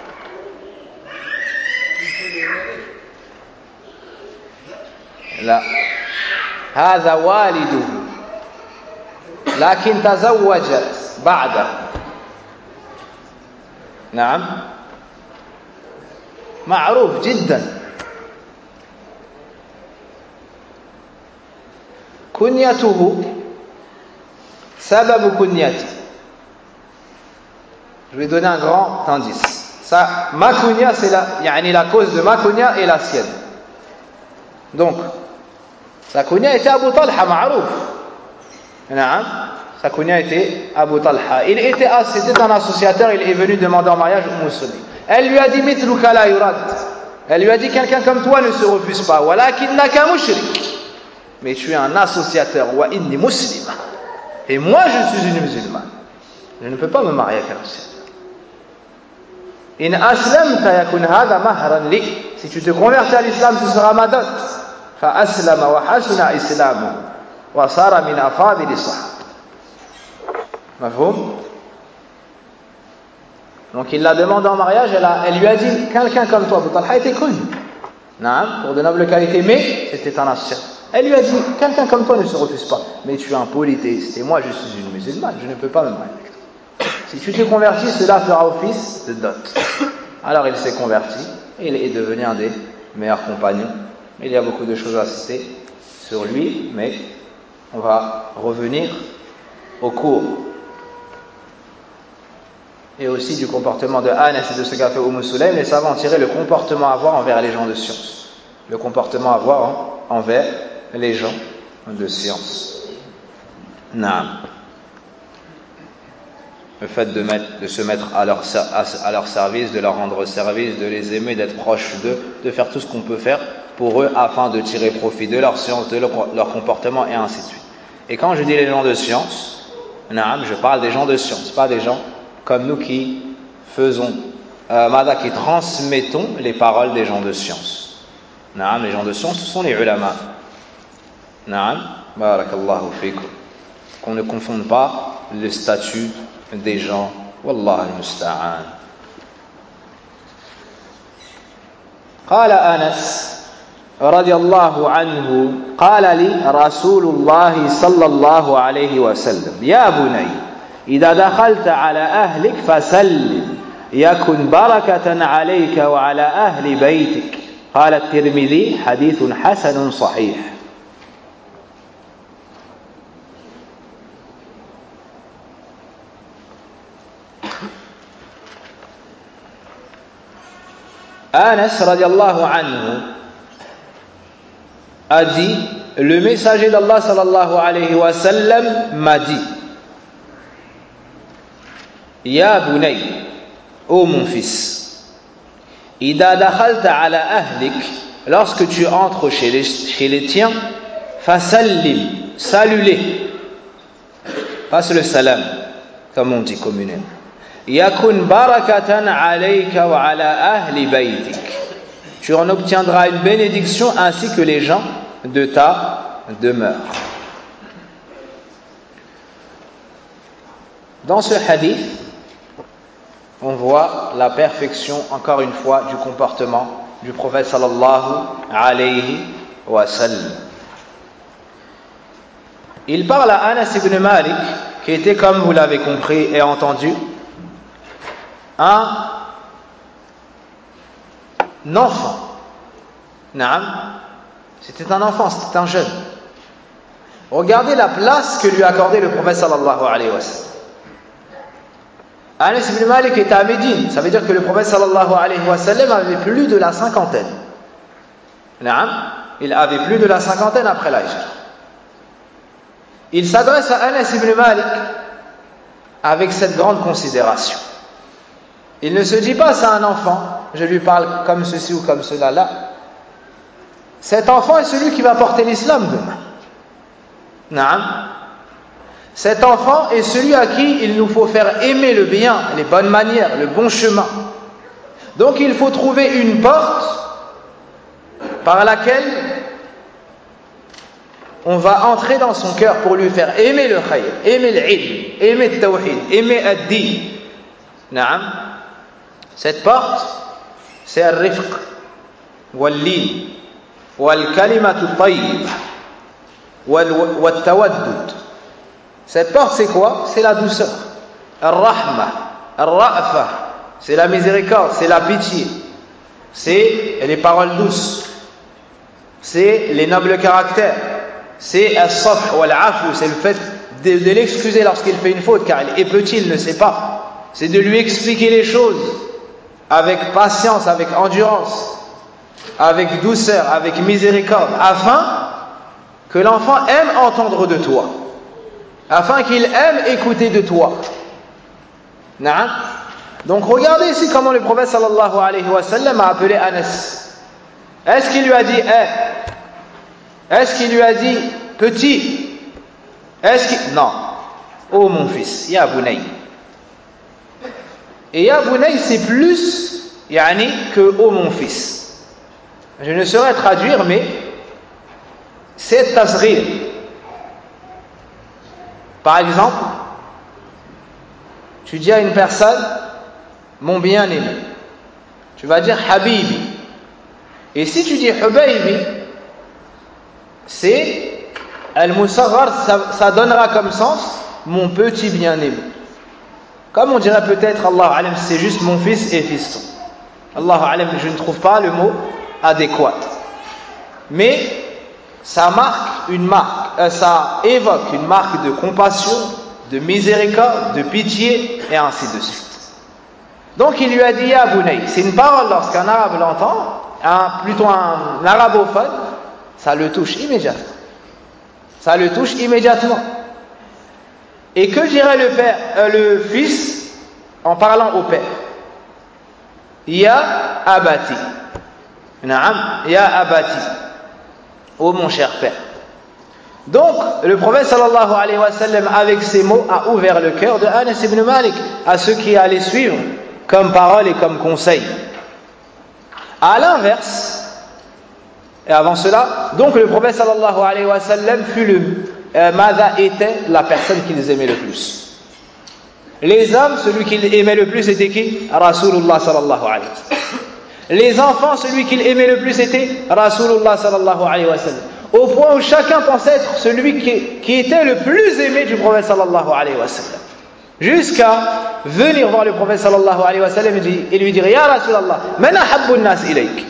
لا. هذا والده. لكن تزوجت بعده. نعم. معروف جدا. كنيته سبب كنيته. Je vais donner un grand indice. Ça, ma kunya, c'est la cause de ma kunya et la sienne. Donc, sa kunya était Abu Talha, ma'rouf. Sa kunya était Abu Talha. C'était un associateur, il est venu demander en mariage Umm Sulaym. Elle lui a dit Mithluka la yurad. Elle lui a dit quelqu'un comme toi ne se refuse pas. Walakinnaka mushrik. Mais tu es un associateur. Wa inni muslima. Et moi je suis une musulmane. Je ne peux pas me marier avec un associateur. In aslamta yakun hadha mahran li. Si tu te convertis à l'islam, ce sera ma dot. Fa aslama wa hasuna islamu wa sara min afadili sahaba. Mafhoum? Donc il l'a demandé en mariage, elle lui a dit quelqu'un comme toi, Abu Talha était connu pour de nobles qualités, mais c'était un associateur. Elle lui a dit quelqu'un comme toi ne se refuse pas, mais tu es un polythéiste et moi je suis une musulmane, je ne peux pas me marier avec toi. Si tu te convertis, cela fera office de dot. Alors il s'est converti et il est devenu un des meilleurs compagnons. Il y a beaucoup de choses à citer sur lui, mais on va revenir au cours. Et aussi du comportement de Anas et de ce qu'a fait Umm Sulaym, les savants ont tiré le comportement à avoir envers les gens de science. Le comportement à avoir envers les gens de science. Naam. Le fait de se mettre à leur service, de leur rendre service, de les aimer, d'être proche d'eux, de faire tout ce qu'on peut faire pour eux afin de tirer profit de leur science, de leur comportement et ainsi de suite. Et quand je dis les gens de science, naam, je parle des gens de science, pas des gens comme nous qui faisons, qui transmettons les paroles des gens de science. Naam, les gens de science, ce sont les ulama. Naam, barakallahu fikum. Qu'on ne confonde pas le statut des gens. Wallah al-musta'an. قال أنس رضي الله عنه قال لي رسول الله صلى الله عليه وسلم يا بني إذا دخلت على أهلك فسلم يكن بركة عليك وعلى أهل بيتك. قال الترمذي حديث حسن صحيح. Anas radiallahu anhu a dit, le messager d'Allah sallallahu alayhi wa sallam m'a dit, Ya bunay, ô mon fils, Ida dakhalta ala ahlik, lorsque tu entres chez les tiens, fasallim, salue-les, passe le salam, comme on dit communément. Yakun barakatan alayka wa ala ahli baytik. Tu en obtiendras une bénédiction ainsi que les gens de ta demeure. Dans ce hadith, on voit la perfection, encore une fois, du comportement du prophète sallallahu alayhi wa sallam. Il parle à Anas ibn Malik, qui était, comme vous l'avez compris et entendu, un enfant. Naam. C'était un enfant, c'était un jeune. Regardez la place que lui accordait le prophète sallallahu alayhi wa sallam. Anas ibn Malik était à Médine, ça veut dire que le prophète sallallahu alayhi wa sallam avait plus de la cinquantaine. Naam. Il avait plus de la cinquantaine après l'Hijra. Il s'adresse à Anas ibn Malik avec cette grande considération. Il ne se dit pas c'est un enfant, je lui parle comme ceci ou comme cela là. Cet enfant est celui qui va porter l'islam demain. Naam. Cet enfant est celui à qui il nous faut faire aimer le bien, les bonnes manières, le bon chemin. Donc il faut trouver une porte par laquelle on va entrer dans son cœur pour lui faire aimer le khayr, aimer l'ilm, aimer le tawhid, aimer ad-din. Naam. Cette porte, c'est al-rifq, wal-lin, wal-kalimatu tayyib, wal-tawaddud. Cette porte, c'est quoi? C'est la douceur. Al-rahma, al-ra'fa, c'est la miséricorde, c'est la pitié, c'est les paroles douces, c'est les nobles caractères, c'est al-safh wal-afu, c'est le fait de l'excuser lorsqu'il fait une faute, car il est petit, il ne sait pas. C'est de lui expliquer les choses avec patience, avec endurance, avec douceur, avec miséricorde, afin que l'enfant aime entendre de toi. afin qu'il aime écouter de toi. Naam. Donc regardez ici comment le prophète sallallahu alayhi wa sallam a appelé Anas. Est-ce qu'il lui a dit Est-ce qu'il lui a dit petit? Non. Oh mon fils, ya Bunay. Et ya Bunay c'est plus que oh mon fils. Je ne saurais traduire, mais c'est tasghir. Par exemple, tu dis à une personne mon bien-aimé, tu vas dire Habibi. Et si tu dis Hubaybi, c'est Al-Musaghar, ça donnera comme sens mon petit bien-aimé. Comme on dirait peut-être, Allah alam, c'est juste mon fils et fiston. Allah alam, je ne trouve pas le mot adéquat. Mais ça ça évoque une marque de compassion, de miséricorde, de pitié, et ainsi de suite. Donc il lui a dit Ya Bunay. C'est une parole, lorsqu'un arabe l'entend, plutôt un arabophone, ça le touche immédiatement. Ça le touche immédiatement. Et que dirait le fils en parlant au père? Ya abati. Naam, ya abati. Oh mon cher père. Donc, le prophète sallallahu alayhi wa sallam, avec ces mots, a ouvert le cœur de Anas ibn Malik à ceux qui allaient suivre comme parole et comme conseil. À l'inverse, et avant cela, donc le prophète sallallahu alayhi wa sallam Mada était la personne qu'ils aimaient le plus. Les hommes, celui qu'ils aimaient le plus était qui? Rasulullah sallallahu alayhi wa sallam. Les enfants, celui qu'ils aimaient le plus était Rasulullah sallallahu alayhi wa sallam. Au point où chacun pensait être celui qui était le plus aimé du prophète sallallahu alayhi wa sallam. Jusqu'à venir voir le prophète sallallahu alayhi wa sallam et lui dire Ya Rasulallah, man ahabbu an-nas ilayk.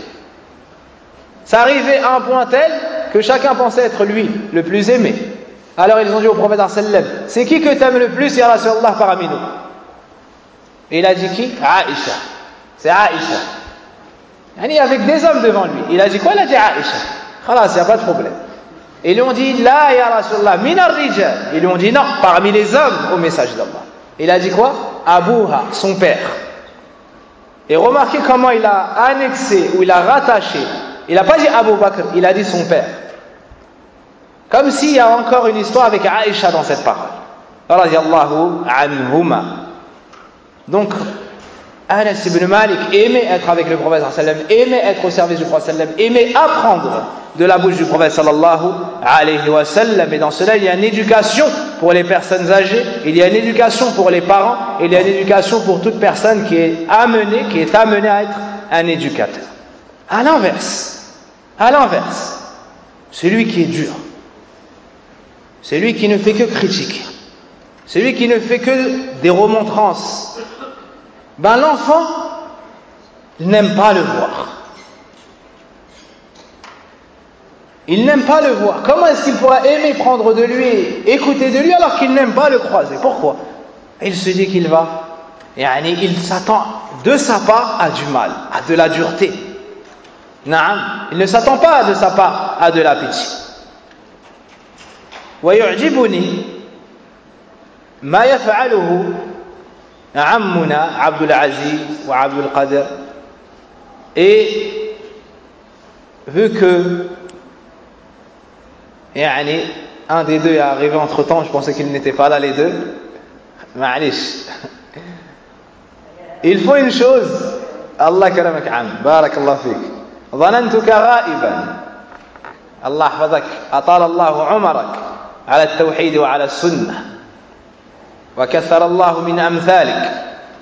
Ça arrivait à un point tel que chacun pensait être lui le plus aimé. Alors ils ont dit au prophète sallam, c'est qui que t'aimes le plus, Ya Rasulallah, parmi nous? Et il a dit qui? Aïcha. C'est Aïcha. Avec des hommes devant lui. Il a dit quoi? Il a dit Aïcha. Khalas, il n'y a pas de problème. Et ils lui ont dit La ya Rasulallah, minar rijal. Ils lui ont dit non, parmi les hommes au message d'Allah. Il a dit quoi? Abouha, son père. Et remarquez comment il a annexé ou il a rattaché. Il n'a pas dit Abu Bakr, il a dit son père. Comme s'il y a encore une histoire avec Aïcha dans cette parole. Radiyallahu anhuma. Donc, Anas ibn Malik aimait être avec le prophète sallallahu alayhi wa sallam, aimait être au service du prophète sallallahu alayhi wa sallam, aimait apprendre de la bouche du prophète sallallahu alayhi wa sallam. Et dans cela, il y a une éducation pour les personnes âgées, il y a une éducation pour les parents, et il y a une éducation pour toute personne qui est amenée à être un éducateur. À l'inverse, celui qui est dur, celui qui ne fait que critiquer, celui qui ne fait que des remontrances, l'enfant n'aime pas le voir. Il n'aime pas le voir. Comment est-ce qu'il pourra aimer prendre de lui, écouter de lui, alors qu'il n'aime pas le croiser? Pourquoi? Il se dit qu'il va, il s'attend de sa part à du mal, à de la dureté. Naam, il ne s'attend pas de sa part à de la pitié. ويعجبني ما يفعله عمنا عبد العزيز وعبد القادر. Et vu que un des deux est arrivé entre temps, je pensais qu'ils n'étaient pas là les deux, معلش. Il faut une chose, Allah كرمك عم بارك الله فيك, ظننتك غائبا, الله حفظك, أطال الله عمرك على التوحيد وعلى السنة وكثر الله من أمثالك.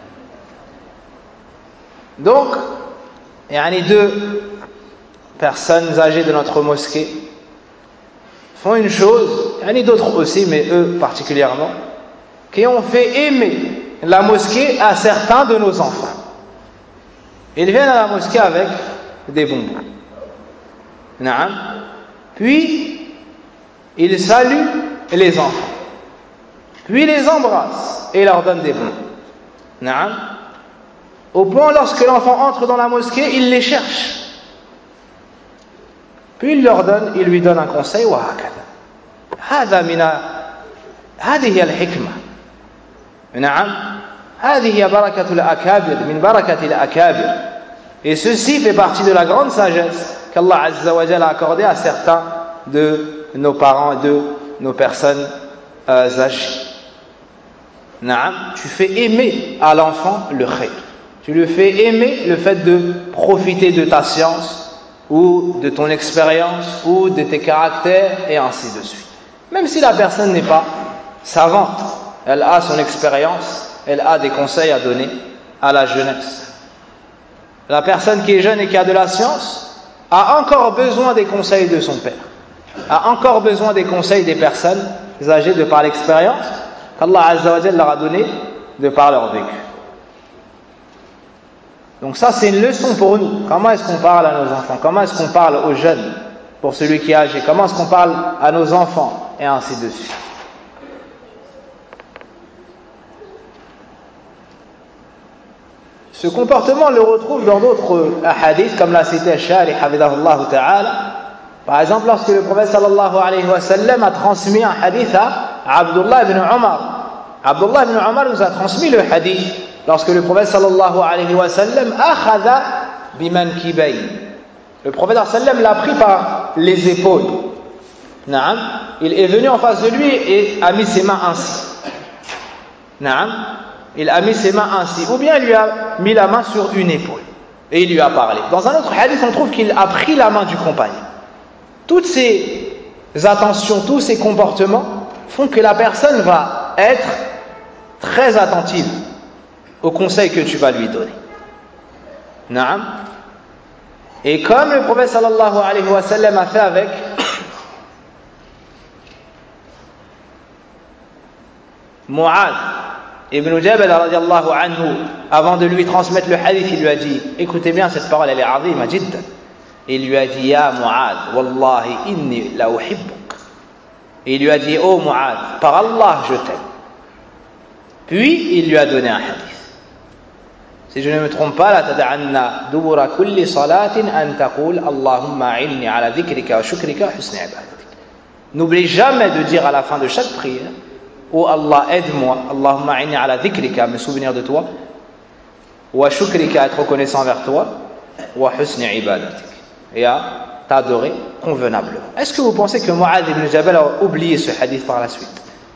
Donc, deux personnes âgées de notre mosquée font une chose, d'autres aussi, mais eux particulièrement, qui ont fait aimer la mosquée à certains de nos enfants. Ils viennent à la mosquée avec des bonbons. Naam. Puis, ils saluent les enfants. Puis, ils les embrassent et leur donnent des bonbons. Naam. Au point, lorsque l'enfant entre dans la mosquée, il les cherche. Puis il lui donne un conseil. هذه هي الحكمة. نعم هذه هي بركة الأكابر من بركة الأكابر. Et ceci fait partie de la grande sagesse qu'Allah Azza wa Jalla a accordée à certains de nos parents et de nos personnes âgées. Naam, tu fais aimer à l'enfant le khayr. Tu lui fais aimer le fait de profiter de ta science ou de ton expérience ou de tes caractères et ainsi de suite. Même si la personne n'est pas savante, elle a son expérience, elle a des conseils à donner à la jeunesse. La personne qui est jeune et qui a de la science a encore besoin des conseils de son père, a encore besoin des conseils des personnes âgées de par l'expérience qu'Allah Azza wa Jalla leur a donné de par leur vécu. Donc ça c'est une leçon pour nous. Comment est-ce qu'on parle à nos enfants? Comment est-ce qu'on parle aux jeunes pour celui qui est âgé? Comment est-ce qu'on parle à nos enfants? Et ainsi de suite. Ce comportement on le retrouve dans d'autres hadiths, comme l'a cité Shari Hafidahullah Ta'ala. Par exemple, lorsque le prophète sallallahu alayhi wa sallam a transmis un hadith à Abdullah ibn Umar. Abdullah ibn Umar nous a transmis le hadith lorsque le prophète sallallahu alayhi wa sallam akhadha bimankibayn. Le prophète sallallahu alayhi wa sallam l'a pris par les épaules. Naam, il est venu en face de lui et a mis ses mains ainsi. Naam, il a mis ses mains ainsi, ou bien il lui a mis la main sur une épaule et il lui a parlé. Dans un autre hadith, on trouve qu'il a pris la main du compagnon. Toutes ces attentions, tous ces comportements font que la personne va être très attentive aux conseils que tu vas lui donner. Naam. Et comme le prophète sallallahu alayhi wa sallam a fait avec Mu'adh Ibn Jabal radiallahu anhu, avant de lui transmettre le hadith, il lui a dit, écoutez bien cette parole, elle est azima jiddan. Il lui a dit, ya Mu'adh, wallahi inni la uhibbuk. Et il lui a dit, oh Mu'adh, par Allah je t'aime. Puis il lui a donné un hadith. Si je ne me trompe pas, la tada'anna dubura kulli salatin an taqul Allahumma a'inni ala dhikrika wa shukrika husni ibadatik. N'oublie jamais de dire à la fin de chaque prière, oh Allah, aide-moi, Allahumma a'inni ala dhikrika, me souvenir de toi, wa shukrika, être reconnaissant vers toi, wa husni ibadatik, et à t'adorer convenablement. Est-ce que vous pensez que Mu'adh ibn Jabal a oublié ce hadith par la suite?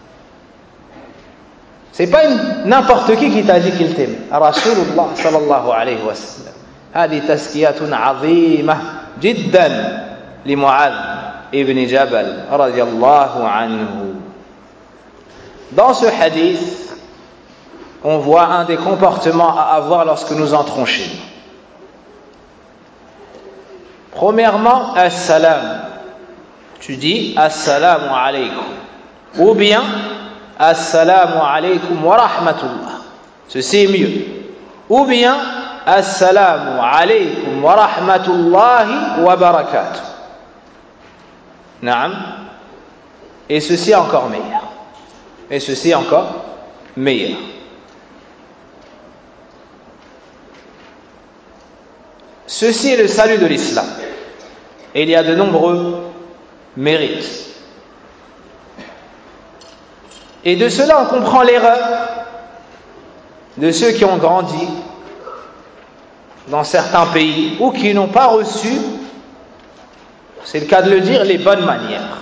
C'est pas n'importe qui t'a dit qu'il t'aime. Rasulullah sallallahu alayhi wa sallam. هذه تزكية عظيمة جدا لمعاذ ibn Jabal رضي الله عنه. Dans ce hadith, on voit un des comportements à avoir lorsque nous entrons chez nous. Premièrement, as-salam. Tu dis as-salamu alaykum. Ou bien as-salamu alaykum wa rahmatullah. Ceci est mieux. Ou bien as-salamu alaykum wa rahmatullahi wa barakatuh. Naam. Et ceci est encore meilleur. Et ceci est encore meilleur. Ceci est le salut de l'islam. Et il y a de nombreux mérites. Et de cela, on comprend l'erreur de ceux qui ont grandi dans certains pays ou qui n'ont pas reçu, c'est le cas de le dire, les bonnes manières.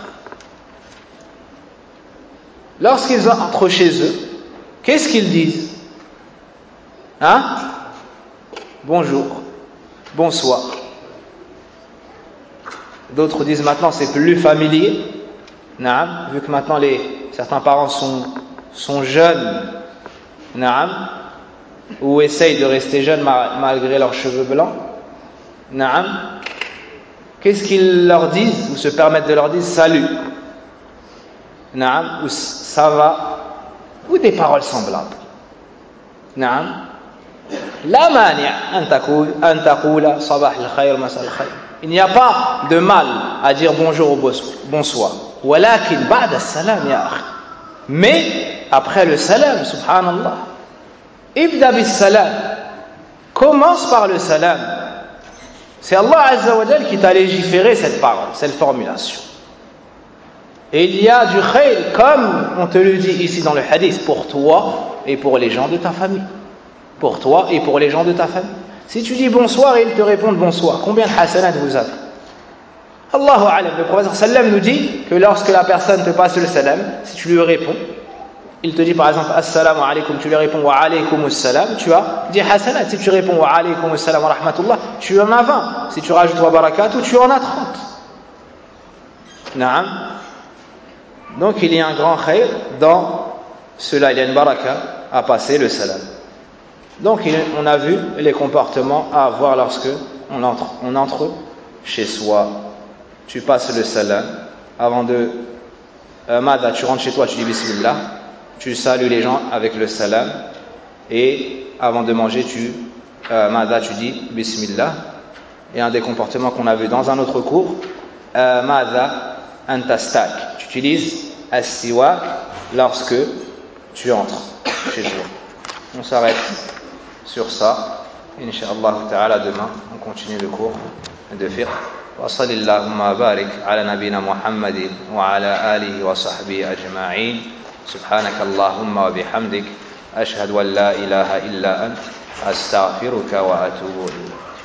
Lorsqu'ils entrent chez eux, qu'est-ce qu'ils disent? Bonjour, bonsoir. D'autres disent maintenant c'est plus familier, vu que maintenant certains parents sont jeunes, ou essayent de rester jeunes malgré leurs cheveux blancs. Qu'est-ce qu'ils leur disent ou se permettent de leur dire? Salut, ou ça va, ou des paroles semblables. La mani' an taqula sabah al-khayr masa al-khayr. Il n'y a pas de mal à dire bonjour ou bonsoir. Walakin ba'da as-salam ya akhi. Mais après le salam, subhanallah. Ibda bis salam. Commence par le salam. C'est Allah Azza wa Jal qui t'a légiféré cette parole, cette formulation. Et il y a du khayr, comme on te le dit ici dans le hadith, pour toi et pour les gens de ta famille. Pour toi et pour les gens de ta famille. Si tu dis bonsoir et ils te répondent bonsoir, combien de hasanat vous avez? Allahu alam, le prophète sallam nous dit que lorsque la personne te passe le salam, si tu lui réponds, il te dit par exemple assalamu alaikum, tu lui réponds wa alaikum assalam, tu as 10 hasanat. Si tu réponds wa alaikum assalam wa rahmatullah, tu en as 20. Si tu rajoutes wa barakatuh, tu en as 30. Naam. Donc il y a un grand khayr dans cela, il y a une baraka à passer le salam. Donc on a vu les comportements à avoir lorsque on entre chez soi. Tu passes le salam avant de Mada, tu rentres chez toi, tu dis bismillah, tu salues les gens avec le salam et avant de manger Mada, tu dis bismillah. Et un des comportements qu'on a vu dans un autre cours, Mada antastak, tu utilises as-siwak lorsque tu entres chez toi. On s'arrête sur ça. Inch'Allah ta'ala, demain on continue le cours de fiqh. وصل اللهم بارك على نبينا محمد وعلى آله وصحبه أجمعين سبحانك اللهم وبحمدك أشهد أن لا إله إلا أنت أستغفرك وأتوب إليك